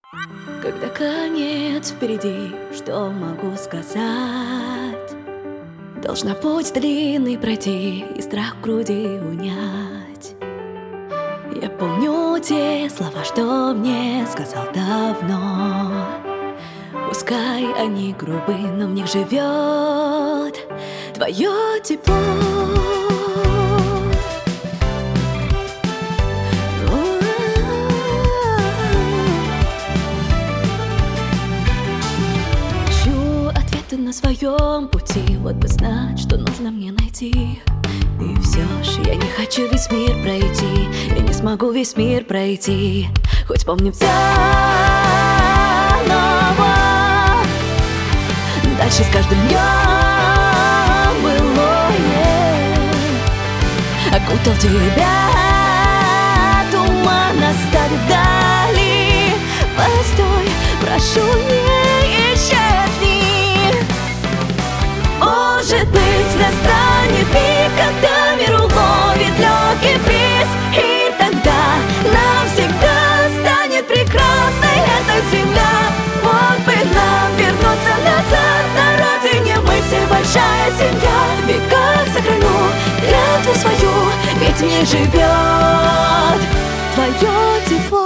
Когда конец впереди, что могу сказать? Должна путь длинный пройти и страх в груди унять. Я помню те слова, что мне сказал давно. Пускай они грубы, но в них живет твое тепло. Ищу ответы на своем пути, вот бы знать, что нужно мне найти. И все ж я не хочу весь мир пройти, я не смогу весь мир пройти, хоть помню все. Дальше с каждым днем былое окутал тебя туман, оставив вдали. Постой, прошу, не исчезни. Может быть, настанет миг, когда мир уловит легкий бриз, и тогда навсегда станет прекрасной эта земля. Вот бы нам вернуться назад, на родине мы все большая семья. В веках сохраню клятву свою, ведь в ней живет твое тепло.